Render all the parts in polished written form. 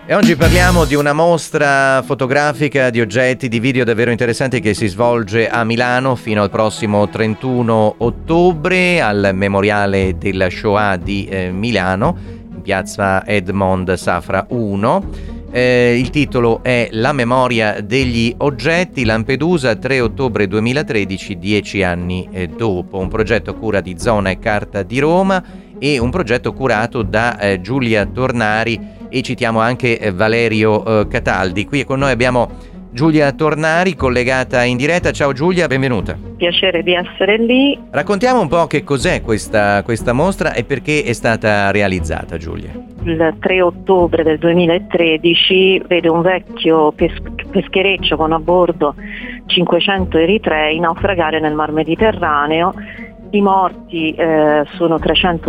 E oggi parliamo di una mostra fotografica di oggetti, di video davvero interessanti che si svolge a Milano fino al prossimo 31 ottobre al Memoriale della Shoah di Milano, in piazza Edmond Safra 1. Il titolo è La memoria degli oggetti, Lampedusa, 3 ottobre 2013, 10 anni dopo. Un progetto a cura di Zona e Carta di Roma e un progetto curato da Giulia Tornari, e citiamo anche Valerio Cataldi. Qui con noi abbiamo Giulia Tornari, collegata in diretta. Ciao Giulia, benvenuta. Piacere di essere lì. Raccontiamo un po' che cos'è questa mostra e perché è stata realizzata, Giulia. Il 3 ottobre del 2013 vede un vecchio peschereccio con a bordo 500 eritrei naufragare nel Mar Mediterraneo. I morti sono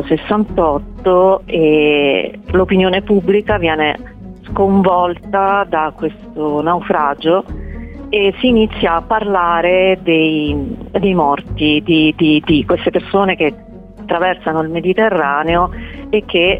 368 e l'opinione pubblica viene sconvolta da questo naufragio e si inizia a parlare dei morti, di queste persone che attraversano il Mediterraneo e che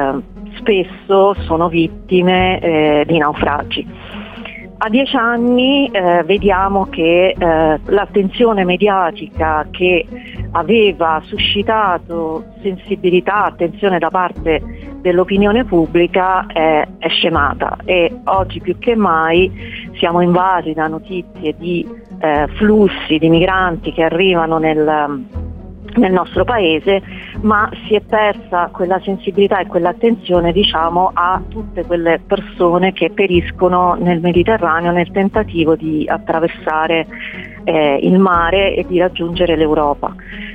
spesso sono vittime di naufragi. A 10 anni vediamo che l'attenzione mediatica che aveva suscitato sensibilità, attenzione da parte dell'opinione pubblica è scemata e oggi più che mai siamo invasi da notizie di flussi di migranti che arrivano nel nostro paese, ma si è persa quella sensibilità e quell'attenzione, diciamo, a tutte quelle persone che periscono nel Mediterraneo nel tentativo di attraversare il mare e di raggiungere l'Europa.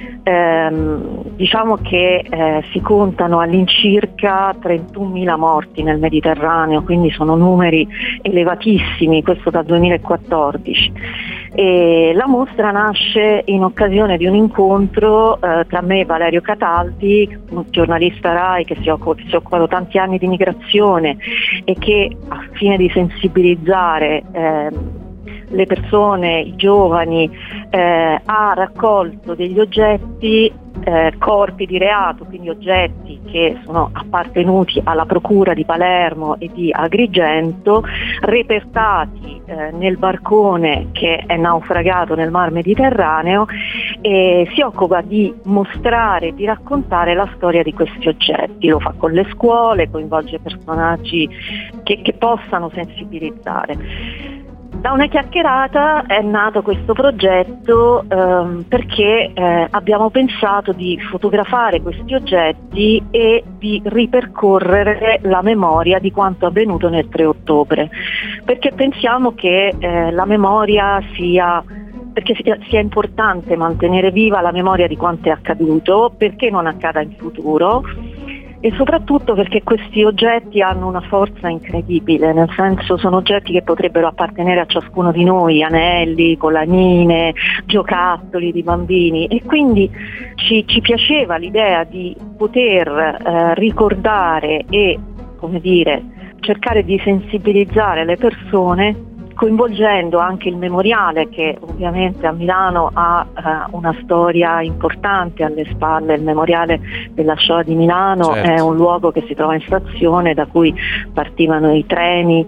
Diciamo che si contano all'incirca 31.000 morti nel Mediterraneo, quindi sono numeri elevatissimi, questo dal 2014. E la mostra nasce in occasione di un incontro tra me e Valerio Cataldi, un giornalista RAI che si è occupato tanti anni di migrazione e che, a fine di sensibilizzare le persone, i giovani, ha raccolto degli oggetti, corpi di reato, quindi oggetti che sono appartenuti alla Procura di Palermo e di Agrigento, repertati nel barcone che è naufragato nel Mar Mediterraneo, e si occupa di mostrare, di raccontare la storia di questi oggetti. Lo fa con le scuole, coinvolge personaggi che possano sensibilizzare. Da una chiacchierata è nato questo progetto perché abbiamo pensato di fotografare questi oggetti e di ripercorrere la memoria di quanto avvenuto nel 3 ottobre, perché pensiamo che la memoria sia importante mantenere viva la memoria di quanto è accaduto, perché non accada in futuro. E soprattutto perché questi oggetti hanno una forza incredibile, nel senso sono oggetti che potrebbero appartenere a ciascuno di noi, anelli, collanine, giocattoli di bambini, e quindi ci piaceva l'idea di poter ricordare e, come dire, cercare di sensibilizzare le persone, coinvolgendo anche il memoriale, che ovviamente a Milano ha una storia importante alle spalle. Il memoriale della Shoah di Milano, certo, è un luogo che si trova in stazione, da cui partivano i treni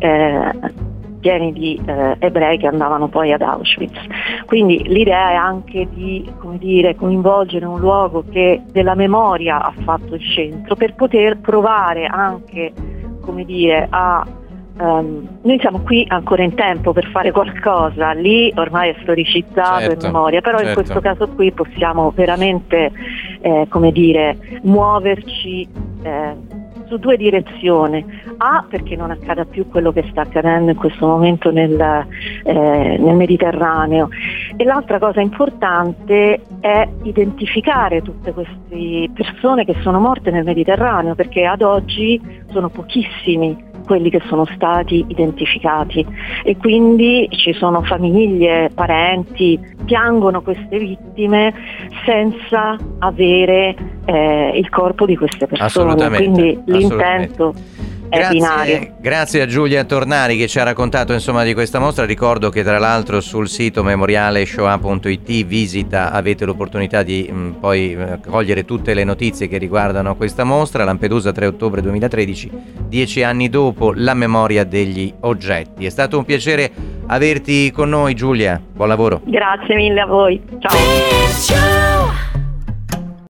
pieni di ebrei che andavano poi ad Auschwitz. Quindi l'idea è anche di, come dire, coinvolgere un luogo che della memoria ha fatto il centro, per poter provare anche, come dire, noi siamo qui ancora in tempo per fare qualcosa, lì ormai è storicizzato, certo, in memoria, però certo, in questo caso qui possiamo veramente come dire, muoverci su due direzioni. Perché non accada più quello che sta accadendo in questo momento nel Mediterraneo, e l'altra cosa importante è identificare tutte queste persone che sono morte nel Mediterraneo, perché ad oggi sono pochissimi quelli che sono stati identificati, e quindi ci sono famiglie, parenti, piangono queste vittime senza avere il corpo di queste persone. Quindi l'intento è binario. Grazie a Giulia Tornari che ci ha raccontato insomma di questa mostra. Ricordo che tra l'altro sul sito memorialeshoah.it visita avete l'opportunità di poi cogliere tutte le notizie che riguardano questa mostra. Lampedusa 3 ottobre 2013, 10 anni dopo, la memoria degli oggetti. È stato un piacere averti con noi, Giulia, buon lavoro. Grazie mille a voi, ciao.